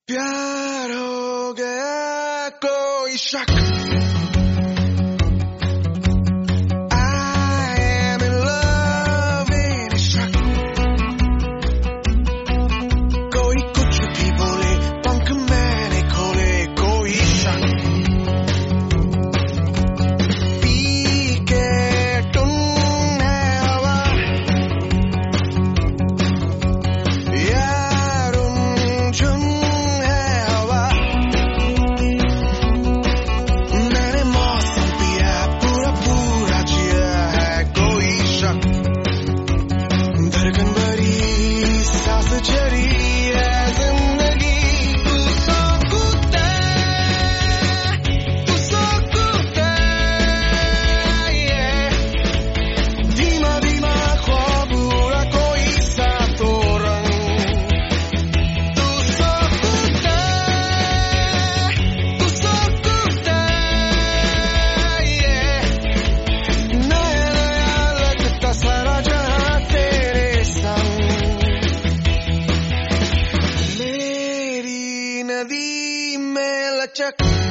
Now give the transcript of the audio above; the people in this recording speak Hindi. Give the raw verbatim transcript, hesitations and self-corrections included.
प्यार हो गया कोई शक I am in love in शक कोई कुछ भी बोले पंख मैंने खोले कोई शक पी के टुन है हवा यार उन नदी में लचक